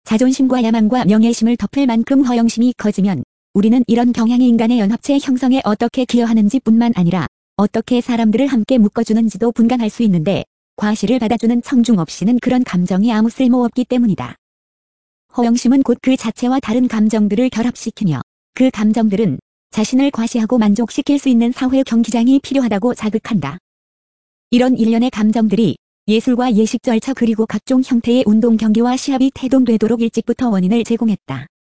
자존심과 야망과 명예심을 덮을 만큼 허영심이 커지면 우리는 이런 경향이 인간의 연합체 형성에 어떻게 기여하는지 뿐만 아니라 어떻게 사람들을 함께 묶어주는지도 분간할 수 있는데 과실을 받아주는 청중 없이는 그런 감정이 아무 쓸모없기 때문이다. 허영심은 곧 그 자체와 다른 감정들을 결합시키며 그 감정들은 자신을 과시하고 만족시킬 수 있는 사회 경기장이 필요하다고 자극한다. 이런 일련의 감정들이 예술과 예식 절차 그리고 각종 형태의 운동 경기와 시합이 태동되도록 일찍부터 원인을 제공했다.